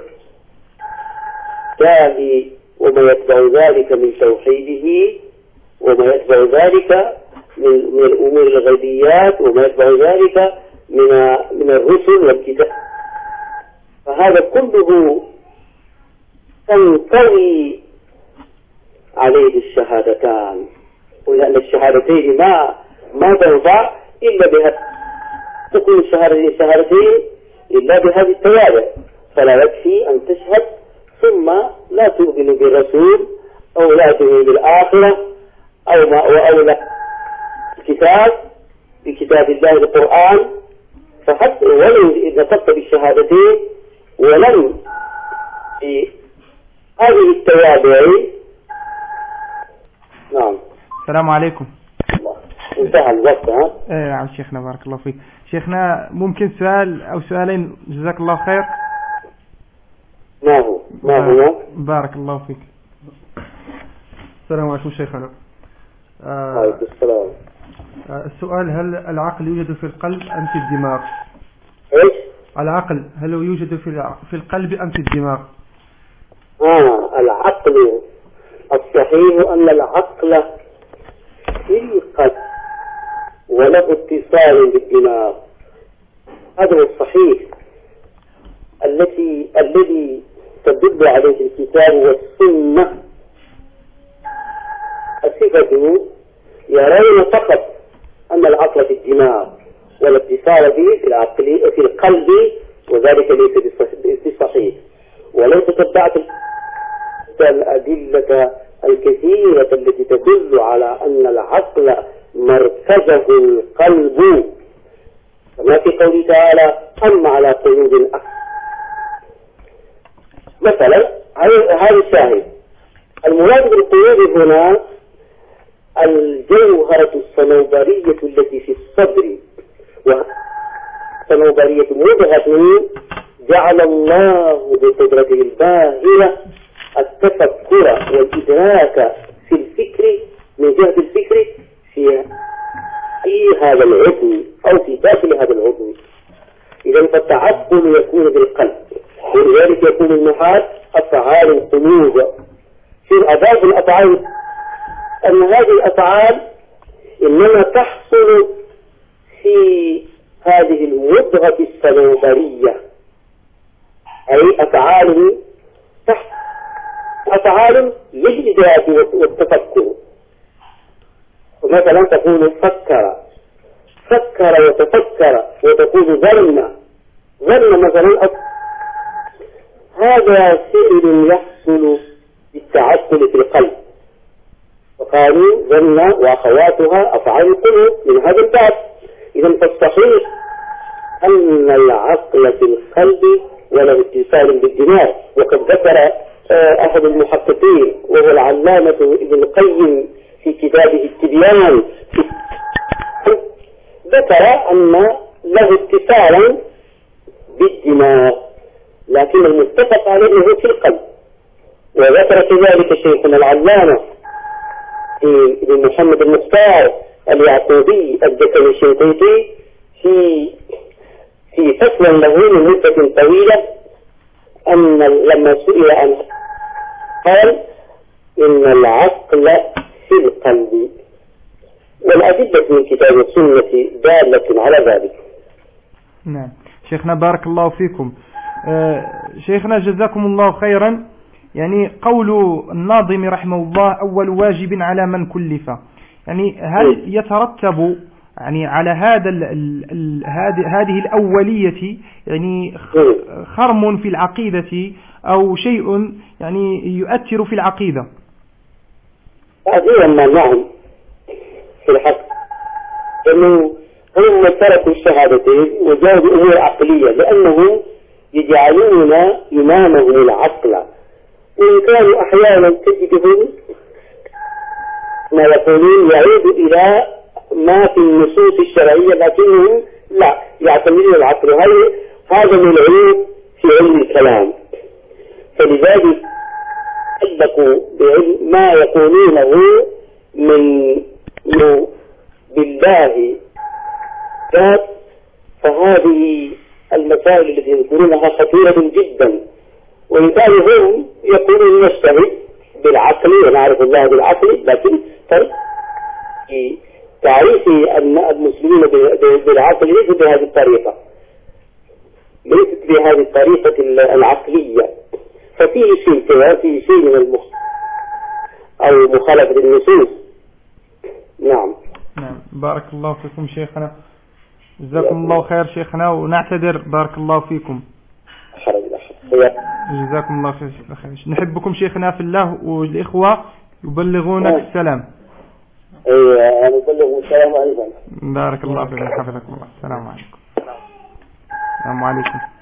به وما يتبع ذلك من توحيده، وما يتبع ذلك من, من الأمور الغيبيات، وما يتبع ذلك من من الرسل والكتاب. فهذا كله تنطوي عليه الشهادتان، ولأن الشهادتين ما ما تنفع إلا بها تكون الشهادتين إلا بهذه التوابع. فلا يكفي أن تشهد ثم لا تؤمن بالرسول أو لا تؤمن بالآخرة أو ما أو لا الكتاب بكتاب الله القرآن، فحتى ولو نطقت بالشهادتين ولم في هذه التوابع. نعم. السلام عليكم. انتهى الوقت. ها ايه نعم شيخنا بارك الله فيك. شيخنا ممكن سؤال او سؤالين جزاك الله خير. ما هو ما هو بارك الله فيك. السلام عليكم شيخنا. عليكم السلام. السؤال هل العقل يوجد في القلب أم في الدماغ؟ ايش؟ العقل هل هو يوجد في في القلب أم في الدماغ؟ آه العقل الصحيح أن العقل في القلب وله اتصال بالدماغ، هذا هو الصحيح التي الذي تدل عليه الكتاب والسنة. الصفة يرون فقط أن العقل في الدماغ والاتصال به في العقل في القلب، وذلك ليس بالصحيح. ولو تتبعت الأدلة الكثيرة التي تدل على أن العقل مركزه القلب، كما في قوله تعالى أم على قلوب أقسامها. مثلا هذا الشاهد، المراد بالقلوب هنا الجوهرة الصنوبرية التي في الصدر، والصنوبرية مضغة جعل الله بقدرته الباهرة التفكر والإدراك في الفكر من جهة الفكر في هذا العضو أو في داخل هذا العضو. إذا فالتعقل يكون بالقلب، ولذلك يكون النحاة أفعال القلوب. في أضاف الأفعال أن هذه الأفعال إنما تحصل في هذه المضغة الصنوبرية، أي أفعال أفعال للإدراك والتفكر. مثلا تقول فكر فكر وتفكر، وتقول ظن ظن مثلا. هذا فعل يحصل بالتعقل في القلب، وقالوا ظن وأخواتها أفعال القلوب من هذا الباب. إذا فالصحيح أن العقل في القلب وله اتصال بالدماغ، وقد ذكر أحد المحققين وهو العلامة ابن القيم في كتابه التبيان ذكر أن له اتصالا بالدماء، لكن المتفق عليه هو في القلب. وذكر كذلك شيخنا العلامة ابن محمد المختار اليعقوبي الذكري الشنقيطي في في فصل له من مدة طويلة أن لما سئل عنه قال إن العقل في القلب، والأدلة من كتاب السنة دالة على ذلك. نعم شيخنا بارك الله فيكم. آه شيخنا جزاكم الله خيرا. يعني قول الناظم رحمه الله أول واجب على من كلف، يعني هل يترتب يعني على هذا ال ال ال هذه هذه الأولية يعني خرم في العقيدة أو شيء يعني يؤثر في العقيدة؟ هذه ما نعم في الحق أنه هم تركوا الشهادتين وجاءوا بأمور عقلية لأنهم يجعلون إمامهم العقل، وإن كانوا أحيانا تجدهم ما يقولون يعود إلى ما في النصوص الشرعية، لكنهم لا يعتمدون العقل. هذا من العيوب في علم الكلام، فلذلك أدبكوا بعلم ما يقولونه من بالله ذات. فهذه المسائل التي يذكرونها خطيرة جدا، وإن كانوا هم يقولون نجتهد بالعقل ونعرف الله بالعقل، لكن فرق في تعريف أن المسلمين بالعقل ليس بهذه الطريقة، ليست بهذه الطريقة العقلية، ففيه شيء كذا، فيه شيء من المخ أو مخالفة النصوص. نعم نعم بارك الله فيكم شيخنا، جزاكم الله خير شيخنا، ونعتذر بارك الله فيكم. جزاكم الله خير. نحبكم شيخنا في الله، والإخوة يبلغونك السلام. ايوه انا ببلغ السلام عليكم. بارك الله فيكم حفظكم الله. السلام عليكم. السلام عليكم.